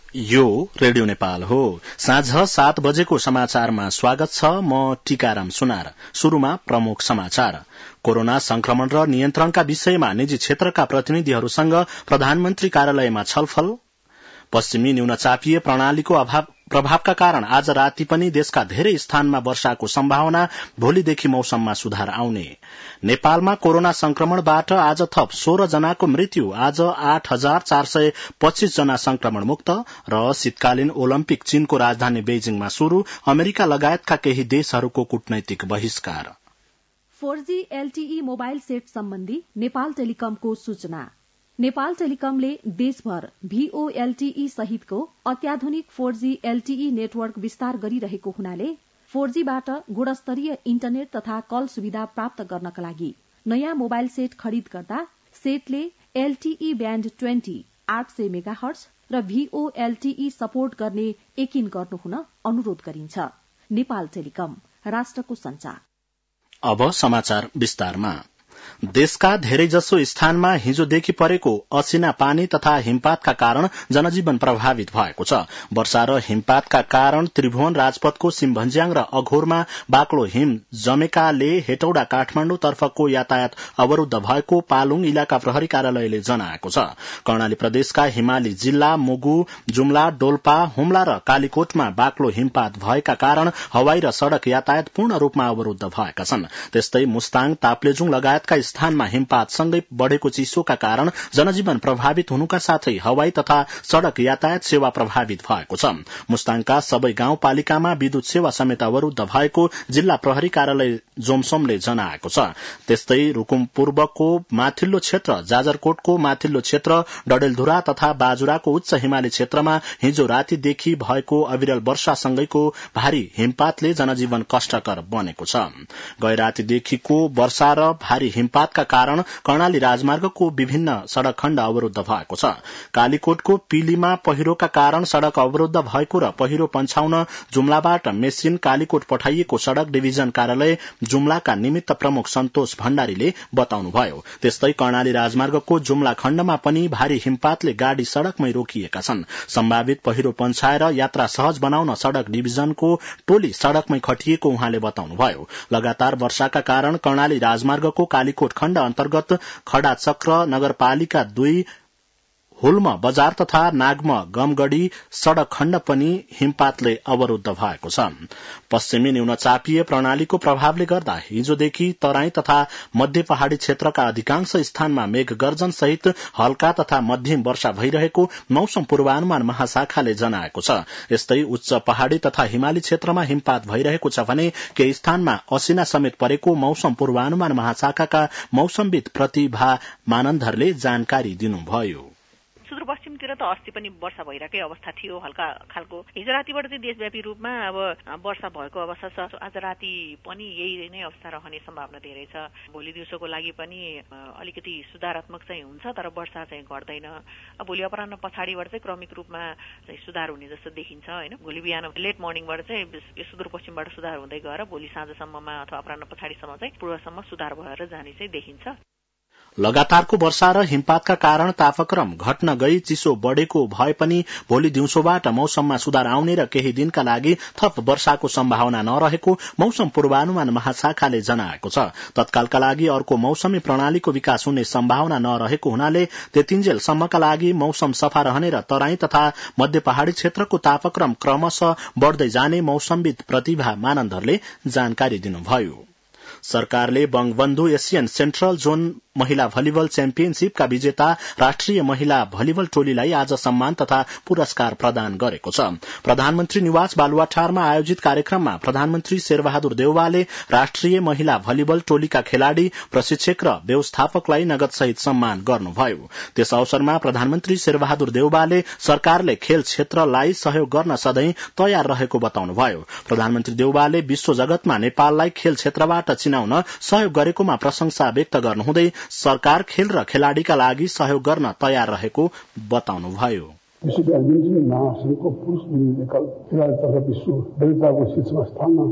यो रेडियो नेपाल हो। साँझ 7 बजेको समाचारमा स्वागत छ। म टीकाराम सुनार। शुरूमा प्रमुख समाचार। कोरोना संक्रमण र नियन्त्रणका विषयमा निजी क्षेत्रका प्रतिनिधिहरूसँग प्रधानमन्त्री कार्यालयमा छलफल। पश्चिमी न्यूनचापीय प्रणालीको प्रभावका कारण आज राति पनि देशका धेरै स्थानमा वर्षाको सम्भावना, भोलिदेखि मौसममा सुधार आउने। नेपालमा कोरोना संक्रमणबाट आज थप 16 जनाको मृत्यु, आज 8,425 जना संक्रमण मुक्त। र शीतकालीन ओलम्पिक चीनको राजधानी बेजिङमा शुरू, अमेरिका लगायतका केही देशहरूको कूटनैतिक बहिष्कार। 4G LTE मोबाइल सेट सम्बन्धी नेपाल टेलिकमको सूचना। नेपाल टेलिकमले देशभर VoLTE सहितको अत्याधुनिक 4G LTE नेटवर्क विस्तार गरिरहेको हुनाले 4Gबाट गुणस्तरीय इन्टरनेट तथा कल सुविधा प्राप्त गर्नका लागि नयाँ मोबाइल सेट खरिद गर्दा सेटले LTE ब्याण्ड 20 800 मेगाहर्ट्ज र VoLTE सपोर्ट गर्ने यकिन गर्नुहुन अनुरोध गरिन्छ। नेपाल टेलिकम, राष्ट्रको संचार। अब समाचार विस्तारमा। देशका धेरैजसो स्थानमा हिजोदेखि परेको असिना पानी तथा हिमपातका कारण जनजीवन प्रभावित भएको छ। वर्षा र हिमपातका कारण त्रिभुवन राजपथको सिमभन्ज्याङ र अघोरमा बाक्लो हिम जमेकाले हेटौडा काठमाण्डु तर्फको यातायात अवरूद्ध भएको पालुङ इलाका प्रहरी कार्यालयले जनाएको छ। कर्णाली प्रदेशका हिमाली जिल्ला मुगु, जुम्ला, डोल्पा, हुम्ला र कालीकोटमा बाक्लो हिमपात भएका कारण हवाई र सड़क यातायात पूर्ण रूपमा अवरूद्ध भएका छन्। त्यस्तै मुस्ताङ, ताप्लेजुङ लगायतका स्थानमा हिमपातसँगै बढ़ेको चिसोका कारण जनजीवन प्रभावित हुनुका साथै हवाई तथा सड़क यातायात सेवा प्रभावित भएको छ। मुस्ताङका सबै गाउँपालिकामा विद्युत सेवा समेत अवरूद्ध भएको जिल्ला प्रहरी कार्यालय जोमसोमले जनाएको छ। त्यस्तै रुकुम पूर्वको माथिल्लो क्षेत्र, जाजरकोटको माथिल्लो क्षेत्र, डडेलधुरा तथा बाजुराको उच्च हिमाली क्षेत्रमा हिजो रातिदेखि भएको अविरल वर्षासँगैको भारी हिमपातले जनजीवन कष्टकर बनेको छ। गए रातिदेखिको वर्षा र भारी हिमपातका कारण कर्णाली राजमार्गको विभिन्न सड़क खण्ड अवरूद्ध भएको छ। कालीकोटको पिलीमा पहिरोका कारण सड़क अवरूद्ध भएको र पहिरो पन्छाउन जुम्लाबाट मेसिन कालीकोट पठाइएको सड़क डिभिजन कार्यालय जुम्लाका निमित्त प्रमुख सन्तोष भण्डारीले बताउनुभयो। त्यस्तै कर्णाली राजमार्गको जुम्ला खण्डमा पनि भारी हिमपातले गाड़ी सड़कमै रोकिएका छन्। सम्भावित पहिरो पन्छाएर यात्रा सहज बनाउन सड़क डिभिजनको टोली सड़कमै खटिएको उहाँले बताउनुभयो। लगातार वर्षाका कारण कर्णाली राजमार्गको कालीकोट खण्ड अन्तर्गत खडा चक्र नगरपालिका 2, हुल्म बजार तथा नागम गमगढ़ी सड़क खण्ड पनि हिमपातले अवरूद्ध भएको छ। पश्चिमी न्यूनचापीय प्रणालीको प्रभावले गर्दा हिजोदेखि तराई तथा मध्य पहाड़ी क्षेत्रका अधिकांश स्थानमा मेघ गर्जन सहित हल्का तथा मध्यम वर्षा भइरहेको मौसम पूर्वानुमान महाशाखाले जनाएको छ। यस्तै उच्च पहाड़ी तथा हिमाली क्षेत्रमा हिमपात भइरहेको छ भने केही स्थानमा असिना समेत परेको मौसम पूर्वानुमान महाशाखाका मौसमविद प्रतिभा मानन्दरले जानकारी दिनुभयो। सुदूरपश्चिमतिर त अस्ति पनि वर्षा भइरहेकै अवस्था थियो, हल्का खालको। हिजो रातिबाट चाहिँ देशव्यापी रूपमा अब वर्षा भएको अवस्था छ। आज राति पनि यही नै अवस्था रहने सम्भावना धेरै छ। भोलि दिउँसोको लागि पनि अलिकति सुधारात्मक चाहिँ हुन्छ, तर वर्षा चाहिँ घट्दैन। भोलि अपराह्न पछाडिबाट चाहिँ क्रमिक रूपमा सुधार हुने जस्तो देखिन्छ हैन। भोलि बिहान लेट मर्निङबाट चाहिँ सुदूरपश्चिमबाट सुधार हुँदै गएर भोलि साँझसम्ममा अथवा अपराह्न पछाडिसम्म चाहिँ पूर्वसम्म सुधार भएर जाने चाहिँ देखिन्छ। लगातारको वर्षा र हिमपातका कारण तापक्रम घट्न गई चिसो बढ़ेको भए पनि भोलि दिउँसोबाट मौसममा सुधार आउने र केही दिनका लागि थप वर्षाको सम्भावना नरहेको मौसम पूर्वानुमान महाशाखाले जनाएको छ। तत्कालका लागि अर्को मौसमी प्रणालीको विकास हुने सम्भावना नरहेको हुनाले त्यतिन्जेलसम्मका लागि मौसम सफा रहने र तराई तथा मध्य पहाड़ी क्षेत्रको तापक्रम क्रमशः बढ़दै जाने मौसमविद प्रतिभा मानन्दरले जानकारी दिनुभयो। सरकारले बंगबन्धु एशियन सेन्ट्रल जोन महिला भलिबल च्याम्पियनशीपका विजेता राष्ट्रिय महिला भलिबल टोलीलाई आज सम्मान तथा पुरस्कार प्रदान गरेको छ। प्रधानमन्त्री निवास बालुवाटारमा आयोजित कार्यक्रममा प्रधानमन्त्री शेरबहादुर देउवाले राष्ट्रिय महिला भलिबल टोलीका खेलाड़ी, प्रशिक्षक र व्यवस्थापकलाई नगदसहित सम्मान गर्नुभयो। त्यस अवसरमा प्रधानमन्त्री शेरबहादुर देउवाले सरकारले खेल क्षेत्रलाई सहयोग गर्न सधैं तयार रहेको बताउनुभयो। प्रधानमन्त्री देउवाले विश्व जगतमा नेपाललाई खेल क्षेत्रबाट चिनाउन सहयोग गरेकोमा प्रशंसा व्यक्त गर्नुहुँदै सरकार खेल र खेलाड़ीका लागि सहयोग गर्न तयार रहेको बताउनुभयो। विश्व ब्याडमिन्टन महासंघको पुरुष नेपाल खेलाड़ीतर्फ विश्व प्रतियोगिताको शीर्षस्थानमा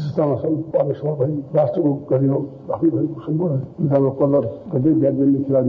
पर्ने समय राष्ट्रको गरिमा राख्ने भएको सम्पूर्ण विधानमा 15 गते ब्याडमिन्टन खेलाड़ी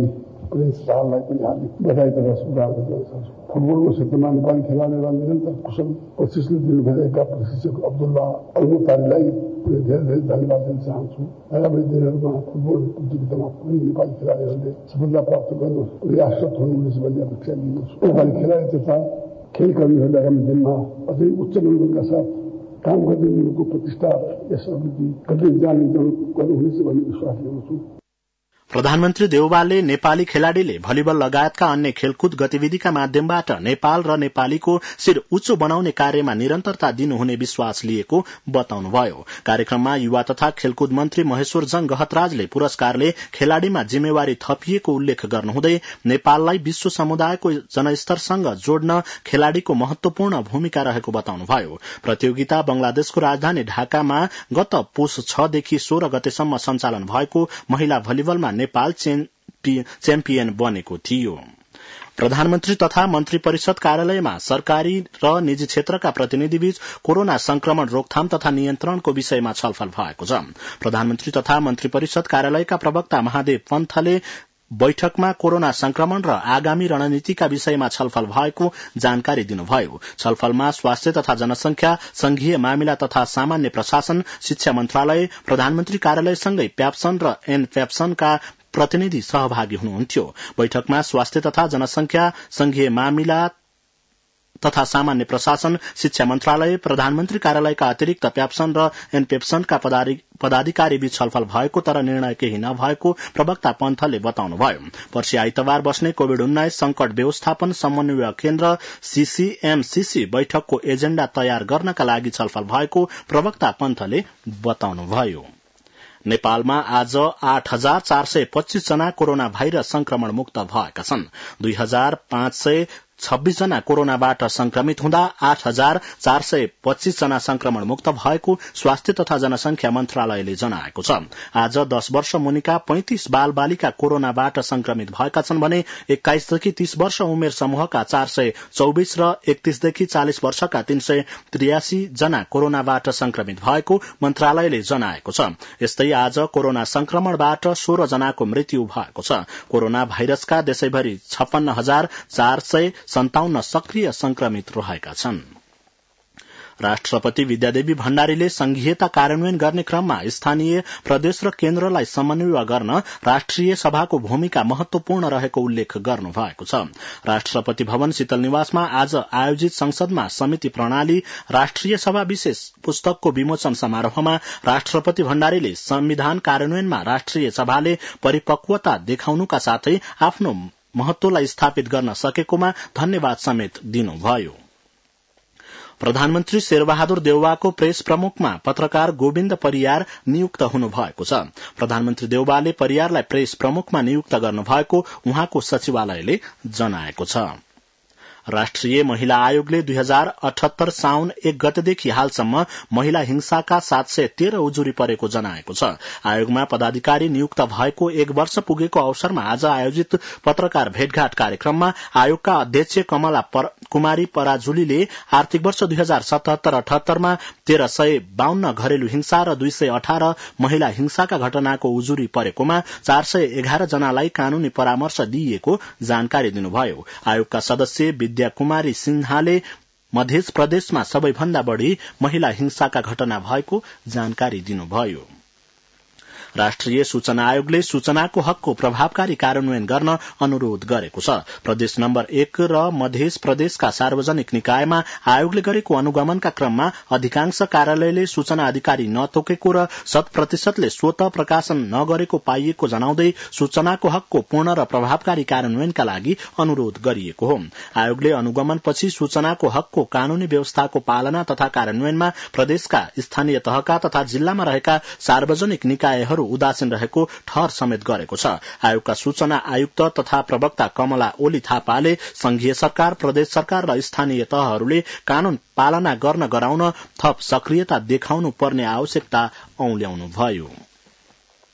प्रिन्स शाहलाई पनि हार्दिक बधाई तथा शुभकामना दिन चाहन्छु। फुटबलको क्षेत्रमा नेपाली खेलाडीलाई निरन्तर कुशल प्रशिक्षण दिनुभएका प्रशिक्षक अब्दुल्ला अलमुतारीलाई धेरै धेरै धन्यवाद दिन चाहन्छु। आगामी दिनहरूमा फुटबल प्रतियोगितामा पनि नेपाली खेलाडीहरूले सफलता प्राप्त गर्नु रियासत हुनुहुनेछ भन्ने अपेक्षा लिनुहोस्। नेपाली खेलाडी तथा खेलकर्मीहरूले आगामी दिनमा अझै उच्च मनोबलका साथ काम गर्दै मुलुकको प्रतिष्ठा यस अवधि गर्दै जाने गर्नुहुनेछ भन्ने विश्वास लिउँछु। प्रधानमन्त्री देउवाले नेपाली खेलाड़ीले भलिबल लगायतका अन्य खेलकुद गतिविधिका माध्यमबाट नेपाल र नेपालीको शिर उच्चो बनाउने कार्यमा निरन्तरता दिनुहुने विश्वास लिएको बताउनुभयो। कार्यक्रममा युवा तथा खेलकुद मन्त्री महेश्वर जङ गहतराजले पुरस्कारले खेलाड़ीमा जिम्मेवारी थपिएको उल्लेख गर्नुहुँदै नेपाललाई विश्व समुदायको जनस्तरसँग जोड्न खेलाड़ीको महत्वपूर्ण भूमिका रहेको बताउनुभयो। प्रतियोगिता बंगलादेशको राजधानी ढाकामा गत पुष 6 देखि 16 गतेसम्म सञ्चालन भएको महिला भलिबलमा नेपाल च्याम्पियन बनेको थियो। प्रधानमन्त्री तथा मन्त्री परिषद कार्यालयमा सरकारी र निजी क्षेत्रका प्रतिनिधिबीच कोरोना संक्रमण रोकथाम तथा नियन्त्रणको विषयमा छलफल भएको छ। प्रधानमन्त्री तथा मन्त्री परिषद कार्यालयका प्रवक्ता महादेव पन्थले बैठकमा कोरोना संक्रमण र आगामी रणनीतिका विषयमा छलफल भएको जानकारी दिनुभयो। छलफलमा स्वास्थ्य तथा जनसंख्या, संघीय मामिला तथा सामान्य प्रशासन, शिक्षा मन्त्रालय, प्रधानमन्त्री कार्यालयसँगै प्याप्सन र एनप्याप्सनका प्रतिनिधि सहभागी हुनुहुन्थ्यो। बैठकमा स्वास्थ्य तथा जनसंख्या, संघीय मामिला तथा सामान्य प्रशासन, शिक्षा मन्त्रालय, प्रधानमन्त्री कार्यालयका अतिरिक्त प्याप्सन र एनपेप्सनका पदाधिकारी बीच छलफल भएको तर निर्णय केही नभएको प्रवक्ता पन्थले बताउनुभयो। पर्सि आइतबार बस्ने कोविड-19 संकट व्यवस्थापन समन्वय केन्द्र सीसीएमसीसी बैठकको एजेण्डा तयार गर्नका लागि छलफल भएको प्रवक्ता पन्थले बताउनुभयो। नेपालमा आज 8425 जना कोरोना भाइरस संक्रमण मुक्त भएका छन्। 2526 जना कोरोनाबाट संक्रमित हुँदा 8425 जना संक्रमण मुक्त भएको स्वास्थ्य तथा जनसंख्या मन्त्रालयले जनाएको छ। आज 10 वर्ष मुनिका 35 बाल बालिका कोरोनाबाट संक्रमित भएका छन् भने 21 देखि 30 वर्ष उमेर समूहका 424 र 31 देखि 40 वर्षका 383 जना कोरोनाबाट संक्रमित भएको मन्त्रालयले जनाएको छ। यस्तै आज कोरोना संक्रमणबाट 16 जनाको मृत्यु भएको छ। कोरोना भाइरसका देशैभरि 56,457 सक्रिय संक्रमित रहेका छन्। राष्ट्रपति विद्यादेवी भण्डारीले संघीयता कार्यान्वयन गर्ने क्रममा स्थानीय, प्रदेश र केन्द्रलाई समन्वय गर्न राष्ट्रिय सभाको भूमिका महत्वपूर्ण रहेको उल्लेख गर्नु भएको छ। राष्ट्रपति भवन शीतल निवासमा आज आयोजित संसदमा समिति प्रणाली राष्ट्रिय सभा विशेष पुस्तकको विमोचन समारोहमा राष्ट्रपति भण्डारीले संविधान कार्यान्वयनमा राष्ट्रिय सभाले परिपक्वता देखाउनुका साथै आफ्नो महत्वलाई स्थापित गर्न सकेकोमा धन्यवाद समेत दिनुभयो। प्रधानमन्त्री शेरबहादुर देउवाको प्रेस प्रमुखमा पत्रकार गोविन्द परियार नियुक्त हुनुभएको छ। प्रधानमन्त्री देउवाले परियारलाई प्रेस प्रमुखमा नियुक्त गर्नुभएको उहाँको सचिवालयले जनाएको छ। राष्ट्रिय महिला आयोगले 2078 साउन 1 गतेदेखि हालसम्म महिला हिंसाका 713 उजुरी परेको जनाएको छ। आयोगमा पदाधिकारी नियुक्त भएको 1 वर्ष पुगेको अवसरमा आज आयोजित पत्रकार भेटघाट कार्यक्रममा आयोगका अध्यक्ष कमला कुमारी पराजुलीले आर्थिक वर्ष 2077-78 मा 1352 घरेलु हिंसा र 218 महिला हिंसाका घटनाको उजुरी परेकोमा 411 जनालाई कानूनी परामर्श दिइएको जानकारी दिनुभयो। आयोगका सदस्य विद्या कुमारी सिन्हाले मध्य प्रदेशमा सबैभन्दा बढ़ी महिला हिंसाका घटना भएको जानकारी दिनुभयो। राष्ट्रिय सूचना आयोगले सूचनाको हकको प्रभावकारी कार्यान्वयन गर्न अनुरोध गरेको छ। प्रदेश नम्बर 1 र मध्य प्रदेशका सार्वजनिक निकायमा आयोगले गरेको अनुगमनका क्रममा अधिकांश कार्यालयले सूचना अधिकारी नतोकेको र 100%ले स्वत प्रकाशन नगरेको पाइएको जनाउँदै सूचनाको हकको पूर्ण र प्रभावकारी कार्यान्वयनका लागि अनुरोध गरिएको हो। आयोगले अनुगमनपछि सूचनाको हकको कानूनी व्यवस्थाको पालना तथा कार्यान्वयनमा प्रदेशका स्थानीय तहका तथा जिल्लामा रहेका सार्वजनिक निकायहरू उदासीन रहेको ठहर समेत गरेको छ। आयोगका सूचना आयुक्त तथा प्रवक्ता कमला ओली थापाले संघीय सरकार, प्रदेश सरकार र स्थानीय तहहरूले कानून पालना गर्न गराउन थप सक्रियता देखाउनु पर्ने आवश्यकता औल्याउनुभयो।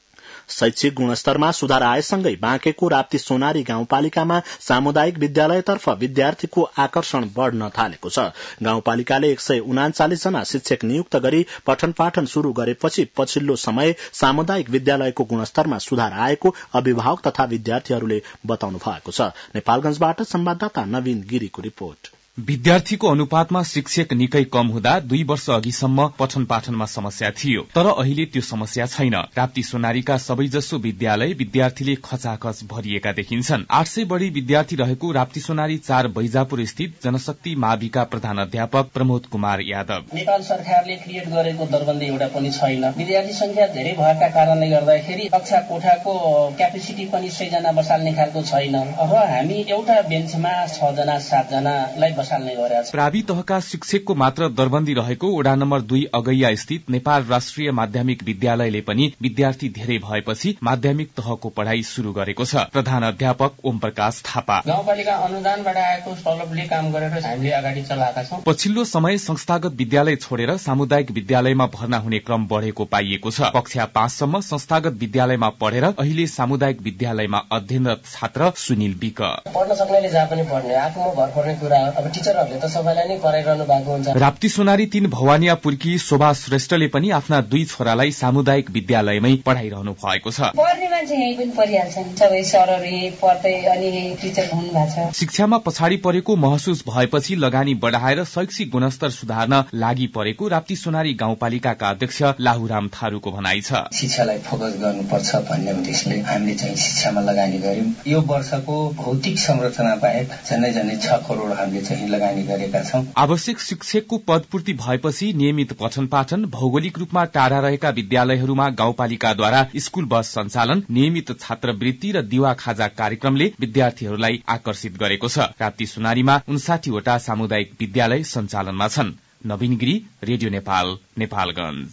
शैक्षिक गुणस्तरमा सुधार आएसँगै बाँकेको राप्ती सोनारी गाउँपालिकामा सामुदायिक विद्यालयतर्फ विद्यार्थीको आकर्षण बढ़न थालेको छ। गाउँपालिकाले 139 जना शिक्षक नियुक्त गरी पठन पाठन शुरू गरेपछि पछिल्लो समय सामुदायिक विद्यालयको गुणस्तरमा सुधार आएको अभिभावक तथा विद्यार्थीहरूले बताउनु भएको छ। नेपालगंजबाट संवाददाता नवीन गिरीको रिपोर्ट। विद्यार्थीको अनुपातमा शिक्षक निकै कम हुँदा 2 वर्ष अघिसम्म पठन पाठनमा समस्या थियो, तर अहिले त्यो समस्या छैन। राप्ती सोनारीका सबैजसो विद्यालय विद्यार्थीले खचाखच भरिएका देखिन्छन्। 800 बढ़ी विद्यार्थी रहेको राप्ती सोनारी 4 बैजापुर स्थित जनशक्ति माविका प्रधान अध्यापक प्रमोद कुमार यादव। नेपाल सरकारले क्रिएट गरेको दरबन्दी एउटा पनि छैन। विद्यार्थी संख्या धेरै भएका कारणले गर्दाखेरि कक्षा कोठाको क्यापेसिटी पनि 100 जना बसाल्ने खालको छैन र हामी एउटा बेन्चमा 6 जना 7 जनालाई प्रावि तहका शिक्षकको मात्र दरबन्दी रहेको वडा नम्बर 2 अगैया स्थित नेपाल राष्ट्रिय माध्यमिक विद्यालयले पनि विद्यार्थी धेरै भएपछि माध्यमिक तहको पढ़ाई शुरू गरेको छ। प्रधान अध्यापक ओम प्रकाश थापा गाउँपालिका अनुदानबाट आएको सलभले काम गरेर हामीले अगाडि चलाएका छौं। पछिल्लो समय संस्थागत विद्यालय छोडेर सामुदायिक विद्यालयमा भर्ना हुने क्रम बढ़ेको पाइएको छ। कक्षा 5 सम्म संस्थागत विद्यालयमा पढेर अहिले सामुदायिक विद्यालयमा अध्ययनरत छात्र सुनिल विक पढ्न सक्नेले जहाँ पनि पढ्ने आफ्नो भर पर्ने कुरा अब टिचरहरूले त सबैलाई नै पढाइरहनु भएको हुन्छ। राप्ती सोनारी 3 भवानीयापुरकी शोभा श्रेष्ठले पनि आफ्ना 2 छोरालाई सामुदायिक विद्यालयमै पढाइरहनु भएको छ। पढ्ने मान्छे यही पनि पढिहाल्छन्, सबै सरहरू यही पढ्दै अनि यही टिचर हुनु भएको छ। शिक्षामा पछाडि परेको महसुस भएपछि लगानी बढाएर शैक्षिक गुणस्तर सुधार्न लागि परेको राप्ती सोनारी गाउँपालिकाका अध्यक्ष लाहुराम थारूको भनाइ छ। शिक्षालाई फोकस गर्नुपर्छ भन्ने उद्देश्यले हामीले चाहिँ शिक्षामा लगानी गर्यौं। यो वर्षको भौतिक संरचना बाहेक झन्डै 6 करोड़ हामीले चाहिँ लगानी गरेका छौं। आवश्यक शिक्षकको पदपूर्ति भएपछि नियमित पठन पाठन, भौगोलिक रूपमा टाढा रहेका विद्यालयहरूमा गाउँपालिकाद्वारा स्कूल बस सञ्चालन, नियमित छात्रवृत्ति र दिवा खाजा कार्यक्रमले विद्यार्थीहरूलाई आकर्षित गरेको छ। राप्ती सोनारीमा 59 वटा सामुदायिक विद्यालय सञ्चालनमा छन्। नवीन गिरी, रेडियो नेपाल, नेपालगञ्ज।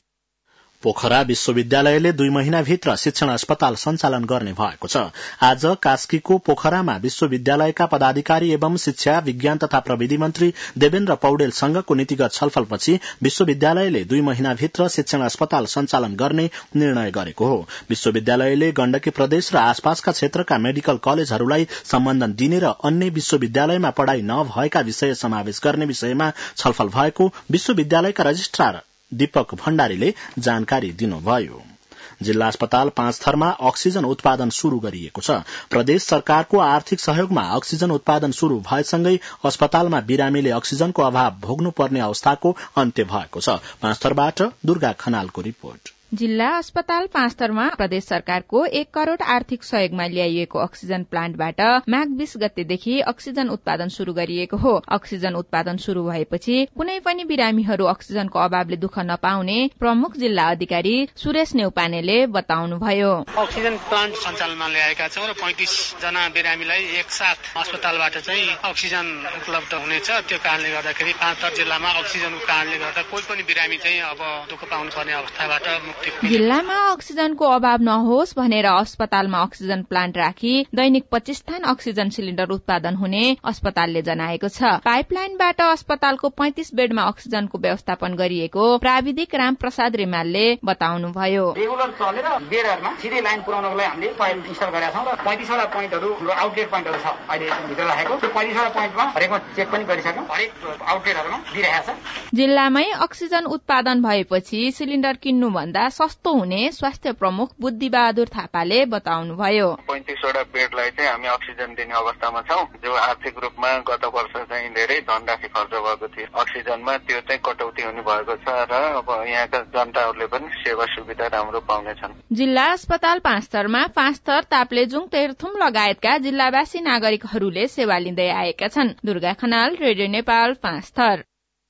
पोखरा विश्वविद्यालयले 2 महिनाभित्र शिक्षण अस्पताल सञ्चालन गर्ने भएको छ। आज कास्कीको पोखरामा विश्वविद्यालयका पदाधिकारी एवं शिक्षा, विज्ञान तथा प्रविधि मन्त्री देवेन्द्र पौडेलसँगको नीतिगत छलफलपछि विश्वविद्यालयले 2 महिनाभित्र शिक्षण अस्पताल सञ्चालन गर्ने निर्णय गरेको हो। विश्वविद्यालयले गण्डकी प्रदेश र आसपासका क्षेत्रका मेडिकल कलेजहरूलाई सम्बन्धन दिने र अन्य विश्वविद्यालयमा पढ़ाई नभएका विषय समावेश गर्ने विषयमा छलफल भएको विश्वविद्यालयका रजिस्ट्रार दीपक भण्डारीले जानकारी दिनुभयो। जिल्ला अस्पताल 5 थरमा अक्सिजन उत्पादन शुरू गरिएको छ। प्रदेश सरकारको आर्थिक सहयोगमा अक्सिजन उत्पादन शुरू भएसँगै अस्पतालमा बिरामीले अक्सिजनको अभाव भोग्नुपर्ने अवस्थाको अन्त्य भएको छ। 5 थरबाट दुर्गा खनालको रिपोर्ट। जिल्ला अस्पताल 5 थरमा प्रदेश सरकारको 1 करोड़ आर्थिक सहयोगमा ल्याइएको अक्सिजन प्लान्टबाट माघ 20 गतेदेखि अक्सिजन उत्पादन शुरू गरिएको हो। अक्सिजन उत्पादन शुरू भएपछि कुनै पनि बिरामीहरू अक्सिजनको अभावले दुःख नपाउने प्रमुख जिल्ला अधिकारी सुरेश नेउपानेले बताउनुभयो। अक्सिजन प्लान्ट सञ्चालनमा ल्याएका छौं र 35 जना बिरामीलाई एकसाथ अस्पतालबाट चाहिँ अक्सिजन उपलब्ध हुनेछ। त्यो कारणले गर्दाखेरि 5 थर जिल्लामा अक्सिजनको कारणले गर्दा कोही पनि बिरामी चाहिँ अब दुःख पाउनु पर्ने अवस्थाबाट जिल्लामा अक्सिजनको अभाव नहोस् भनेर अस्पतालमा अक्सिजन प्लान्ट राखी दैनिक 25 थान अक्सिजन सिलिण्डर उत्पादन हुने अस्पतालले जनाएको छ। पाइपलाइनबाट अस्पतालको 35 बेडमा अक्सिजनको व्यवस्थापन गरिएको प्राविधिक रामप्रसाद रिमालले बताउनुभयो। रेगुलर चलेर बेडहरुमा सिधै लाइन पुर्याउनको लागि हामीले पाइप इन्स्टल गरेका छौं र 35 वटा पोइन्टहरु हाम्रो आउटलेट पोइन्टहरु छ अहिले भित्र राखेको। त्यो 35 वटा पोइन्टमा हरेकमा चेक पनि गरिसक्यौं, हरेक आउटलेटहरुमा दिइरहेको छ। जिल्लामै अक्सिजन उत्पादन भएपछि सिलिण्डर किन्नु भन्दा सस्तो हुने स्वास्थ्य प्रमुख बुद्धिबहादुर थापाले बताउनुभयो। 35 वटा बेडलाई चाहिँ हामी अक्सिजन दिने अवस्थामा छौं, जो आर्थिक रूपमा गत वर्ष चाहिँ धेरै धनराशि खर्च भएको थियो। अक्सिजनमा त्यो चाहिँ कटौती हुने भएको छ र अब यहाँका जनताहरूले पनि सेवा सुविधा राम्रो पाउनेछन्। जिल्ला अस्पताल 5 थरमा 5 थर, ताप्लेजुङ, तेह्रथुम लगायतका जिल्लावासी नागरिकहरूले सेवा लिँदै आएका छन्। दुर्गा खनाल, रेडियो नेपाल, 5 थर।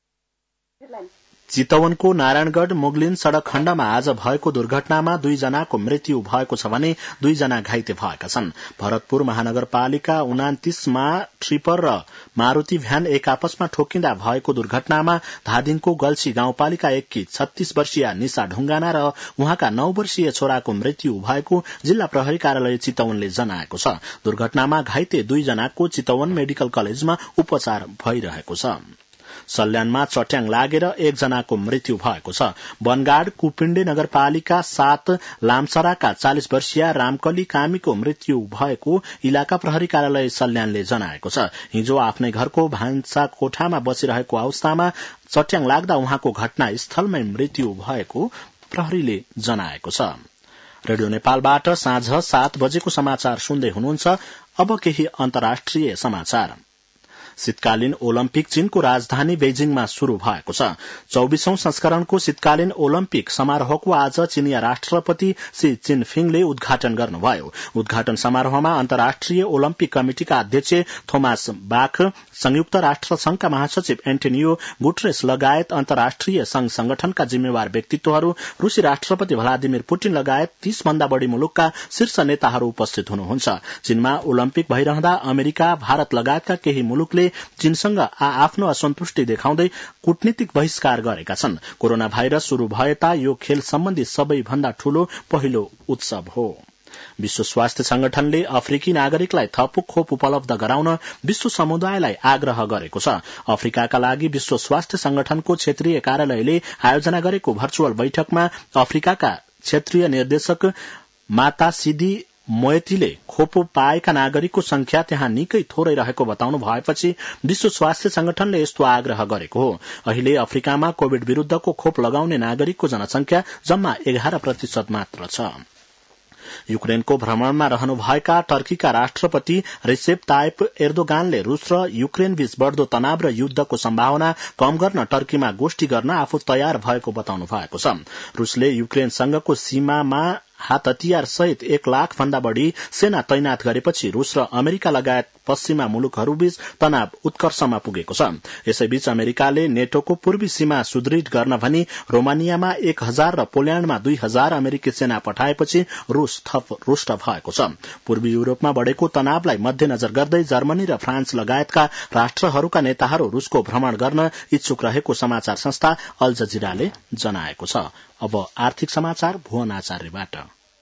चितवनको नारायणगढ़ मुगलिन सड़क खण्डमा आज भएको दुर्घटनामा 2 जनाको मृत्यु भएको छ भने 2 जना घाइते भएका छन्। भरतपुर महानगरपालिका 29 मा ट्रिपर र मारुति भ्यान एक आपसमा ठोकिँदा भएको दुर्घटनामा धादिङको गल्छी गाउँपालिका 1 की 36 वर्षीय निशा ढुङ्गाना र उहाँका 9 वर्षीय छोराको मृत्यु भएको जिल्ला प्रहरी कार्यालय चितवनले जनाएको छ। दुर्घटनामा घाइते 2 जनाको चितवन मेडिकल कलेजमा उपचार भइरहेको छ। सल्यानमा चट्याङ लागेर एकजनाको मृत्यु भएको छ। वनगाड कुपिण्डे नगरपालिका 7 लामसराका 40 वर्षीय रामकली कामीको मृत्यु भएको इलाका प्रहरी कार्यालय सल्यानले जनाएको छ। हिजो आफ्नै घरको भान्सा कोठामा बसिरहेको अवस्थामा चट्याङ लाग्दा उहाँको घटनास्थलमै मृत्यु भएको प्रहरीले जनाएको छ। रेडियो नेपालबाट साँझ 7 बजेको समाचार सुन्दै हुनुहुन्छ। अब केही अन्तर्राष्ट्रिय समाचार। शीतकालीन ओलम्पिक चीनको राजधानी बेजिङमा शुरू भएको छ। 24औं संस्करणको शीतकालीन ओलम्पिक समारोहको आज चीनिया राष्ट्रपति शी चिनफिङले उद्घाटन गर्नुभयो। उद्घाटन समारोहमा अन्तर्राष्ट्रिय ओलम्पिक कमिटिका अध्यक्ष थोमास बाख, संयुक्त राष्ट्र संघका महासचिव एन्टोनियो गुटरेस लगायत अन्तर्राष्ट्रिय संघ संगठनका जिम्मेवार व्यक्तित्वहरू, रूसी राष्ट्रपति भ्लादिमिर पुटिन लगायत 30 भन्दा बढ़ी मुलुकका शीर्ष नेताहरू उपस्थित हुनुहुन्छ। चीनमा ओलम्पिक भइरहँदा अमेरिका, भारत लगायतका केही मुलुकले चीनसँग आफ्नो असन्तुष्टि देखाउँदै कूटनीतिक बहिष्कार गरेका छन्। कोरोना भाइरस शुरू भएता यो खेल सम्बन्धी सबैभन्दा ठूलो पहिलो उत्सव हो। विश्व स्वास्थ्य संगठनले अफ्रिकी नागरिकलाई थप खोप उपलब्ध गराउन विश्व समुदायलाई आग्रह गरेको छ। अफ्रिकाका लागि विश्व स्वास्थ्य संगठनको क्षेत्रीय कार्यालयले आयोजना गरेको भर्चुअल बैठकमा अफ्रिकाका क्षेत्रीय निर्देशक मातासिदी मोएतीले खोप पाएका नागरिकको संख्या त्यहाँ निकै थोरै रहेको बताउनु भएपछि विश्व स्वास्थ्य संगठनले यस्तो आग्रह गरेको हो। अहिले अफ्रिकामा कोविड विरूद्धको खोप लगाउने नागरिकको जनसंख्या जम्मा 11% मात्र छ। युक्रेनको भ्रमणमा रहनुभएका टर्कीका राष्ट्रपति रिसेप ताइप एर्दोगानले रूस र युक्रेन बीच बढ़दो तनाव र युद्धको सम्भावना कम गर्न टर्कीमा गोष्ठी गर्न आफू तयार भएको बताउनु भएको छ। रूसले युक्रेनसँगको सीमामा हात हतियार सहित 1 लाख भन्दा बढ़ी सेना तैनात गरेपछि रूस र अमेरिका लगायत पश्चिमा मुलुकहरूबीच तनाव उत्कर्षमा पुगेको छ। यसैबीच अमेरिकाले नेटोको पूर्वी सीमा सुदृढ गर्न भनी रोमानियामा 1000 र पोल्याण्डमा 2000 अमेरिकी सेना पठाएपछि रूस थप रुष्ट भएको छ। पूर्वी युरोपमा बढ़ेको तनावलाई मध्यनजर गर्दै जर्मनी र फ्रान्स लगायतका राष्ट्रहरूका नेताहरू रूसको भ्रमण गर्न इच्छुक रहेको समाचार संस्था अल जजिराले जनाएको छ। अब आर्थिक समाचार भुवन आचार्यबाट।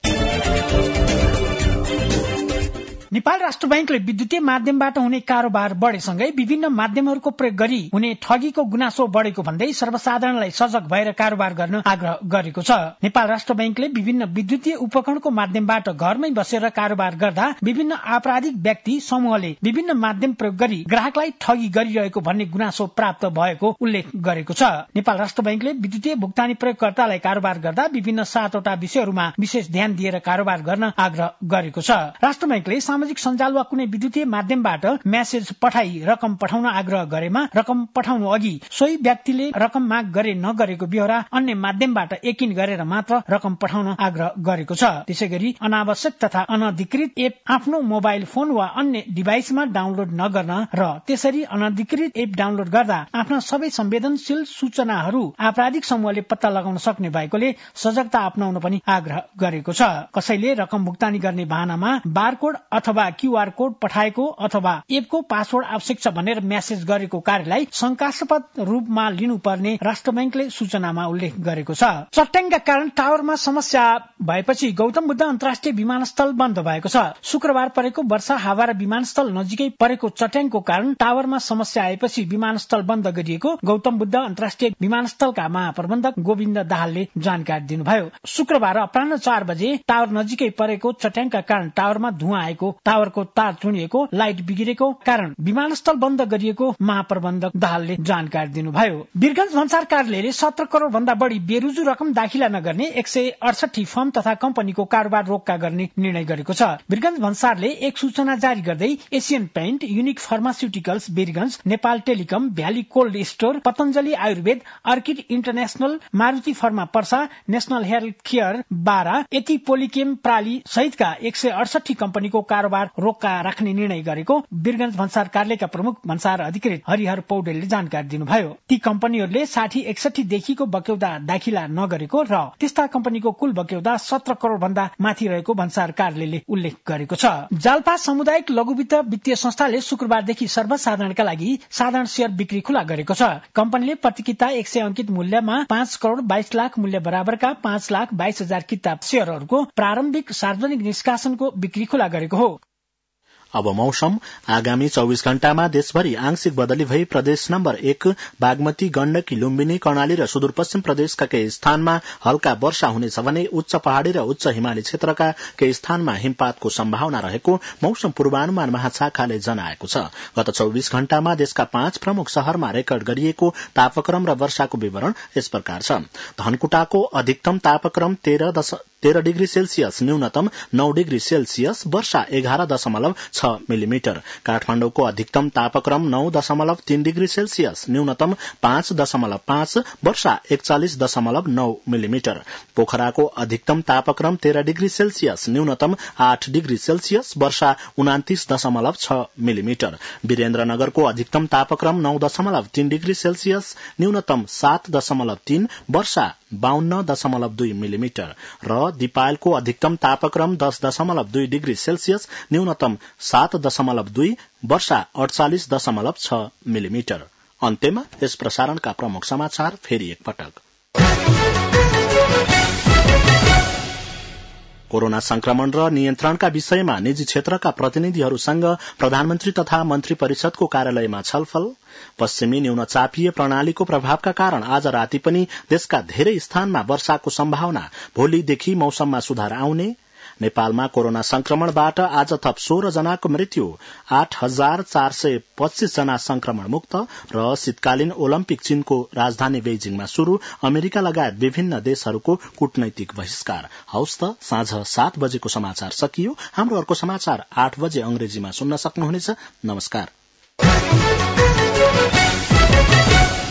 नेपाल राष्ट्र बैंकले विद्युतीय माध्यमबाट हुने कारोबार बढ़ेसँगै विभिन्न माध्यमहरूको प्रयोग गरी हुने ठगीको गुनासो बढ़ेको भन्दै सर्वसाधारणलाई सजग भएर कारोबार गर्न आग्रह गरेको छ। नेपाल राष्ट्र बैंकले विभिन्न विद्युतीय उपकरणको माध्यमबाट घरमै बसेर कारोबार गर्दा विभिन्न आपराधिक व्यक्ति समूहले विभिन्न माध्यम प्रयोग गरी ग्राहकलाई ठगी गरिरहेको भन्ने गुनासो प्राप्त भएको उल्लेख गरेको छ। नेपाल राष्ट्र बैंकले विद्युतीय भुक्तानी प्रयोगकर्तालाई कारोबार गर्दा विभिन्न 7वटा विषयहरूमा विशेष ध्यान दिएर कारोबार गर्न आग्रह गरेको छ। राष्ट्र बैंकले सामाजिक सञ्जाल वा कुनै विद्युतीय माध्यमबाट मेसेज पठाई रकम पठाउन आग्रह गरेमा रकम पठाउनु अघि सोही व्यक्तिले रकम माग गरे नगरेको बेहोरा अन्य माध्यमबाट यकिन गरेर मात्र रकम पठाउन आग्रह गरेको छ। त्यसैगरी अनावश्यक तथा अनधिकृत एप आफ्नो मोबाइल फोन वा अन्य डिभाइसमा डाउनलोड नगर्न र त्यसरी अनधिकृत एप डाउनलोड गर्दा आफ्ना सबै संवेदनशील सूचनाहरू आपराधिक समूहले पत्ता लगाउन सक्ने भएकोले सजगता अपनाउन पनि आग्रह गरेको छ। कसैले रकम भुक्तानी गर्ने बहानामा बारकोड अथवा क्यूआर कोड पठाएको अथवा एपको पासवर्ड आवश्यक छ भनेर मेसेज गरेको कार्यलाई शंकास्पद रूपमा लिनुपर्ने राष्ट्र बैंकले सूचनामा उल्लेख गरेको छ। चट्याङका कारण टावरमा समस्या भएपछि गौतम बुद्ध अन्तर्राष्ट्रिय विमानस्थल बन्द भएको छ। शुक्रबार परेको वर्षा हावा र विमानस्थल नजिकै परेको चट्याङको कारण टावरमा समस्या आएपछि विमानस्थल बन्द गरिएको गौतम बुद्ध अन्तर्राष्ट्रिय विमानस्थलका महाप्रबन्धक गोविन्द दाहालले जानकारी दिनुभयो। शुक्रबार अपराह्न 4 बजे टावर नजिकै परेको चट्याङका कारण टावरमा धुवाँ आएको, टावरको तार चुनिएको, लाइट बिग्रेको कारण विमानस्थल बन्द गरिएको महाप्रबन्धक दाहालले जानकारी दिनुभयो। वीरगंज भन्सार कार्यालयले 17 करोड़ भन्दा बढ़ी बेरुजु रकम दाखिला नगर्ने 168 फर्म तथा कम्पनीको कारोबार रोक्का गर्ने निर्णय गरेको छ। वीरगंज भन्सारले एक सूचना जारी गर्दै Asian paint, unique pharmaceuticals Birgunj, Nepal telecom, valley cold store, Patanjali Ayurved, orchid international, Maruti pharma Parsa, national health care Bara, एति पोलिकेम प्राली सहितका 168 कम्पनीको कारोबार रोक्का राख्ने निर्णय गरेको वीरगंज भन्सार कार्यालयका प्रमुख भन्सार अधिकृत हरिहर पौडेलले जानकारी दिनुभयो। ती कम्पनीहरूले 60-61 देखिको बक्यौदा दाखिला नगरेको र त्यस्ता कम्पनीको कुल बक्यौदा 17 करोड़ भन्दा माथि रहेको भन्सार कार्यालयले उल्लेख गरेको छ। जाल्पा सामुदायिक लघुवित्त वित्तीय संस्थाले शुक्रबारदेखि सर्वसाधारणका लागि साधारण शेयर बिक्री खुला गरेको छ। कम्पनीले प्रति किता 100 अंकित मूल्यमा 5 करोड़ 22 लाख मूल्य बराबरका 5,22,000 किता शेयरहरूको प्रारम्भिक सार्वजनिक निष्कासनको बिक्री खुला गरेको हो। अब मौसम। आगामी 24 घण्टामा देशभरि आंशिक बदली भई प्रदेश नम्बर 1 बागमती, गण्डकी, लुम्बिनी, कर्णाली र सुदूरपश्चिम प्रदेशका केही स्थानमा हल्का वर्षा हुनेछ भने उच्च पहाड़ी र उच्च हिमाली क्षेत्रका केही स्थानमा हिमपातको सम्भावना रहेको मौसम पूर्वानुमान महाशाखाले जनाएको छ। गत 24 घण्टामा देशका 5 प्रमुख शहरमा रेकर्ड गरिएको तापक्रम र वर्षाको विवरण यस प्रकार छ। धनकुटाको अधिकतम तापक्रम 13 डिग्री सेल्सियस, न्यूनतम 9 डिग्री सेल्सियस, वर्षा 11.6 मिलिमिटर। काठमाडौँको अधिकतम तापक्रम 9.3 डिग्री सेल्सियस, न्यूनतम 5.5, वर्षा 41.9 मिलिमिटर। पोखराको अधिकतम तापक्रम 13 डिग्री सेल्सियस, न्यूनतम 8 डिग्री सेल्सियस, वर्षा 29.6 मिलिमिटर। वीरेन्द्रनगरको अधिकतम तापक्रम 9.3 डिग्री सेल्सियस, न्यूनतम 7.3, वर्षा 52.2 मिलिमिटर र दिपायलको अधिकतम तापक्रम 10.2 डिग्री सेल्सियस, न्यूनतम 7.2, वर्षा 48.6 मिलिमिटर। अन्त्यमा यस प्रसारणका प्रमुख समाचार फेरि एकपटक। कोरोना संक्रमण र नियन्त्रणका विषयमा निजी क्षेत्रका प्रतिनिधिहरूसँग प्रधानमन्त्री तथा मन्त्री परिषदको कार्यालयमा छलफल। पश्चिमी न्यूनचापीय प्रणालीको प्रभावका कारण आज राति पनि देशका धेरै स्थानमा वर्षाको सम्भावना, भोलिदेखि मौसममा सुधार आउने। नेपालमा कोरोना संक्रमणबाट आज थप 16 जनाको मृत्यु, 8,425 जना संक्रमण मुक्त र शीतकालीन ओलम्पिक चीनको राजधानी बेइजिङमा शुरू। अमेरिका लगायत विभिन्न देशहरूको कूटनैतिक बहिष्कार। हौस् त, साँझ 7 बजेको समाचार सकियो। हाम्रो अर्को समाचार 8 बजे अंग्रेजीमा सुन्न सक्नुहुनेछ। नमस्कार।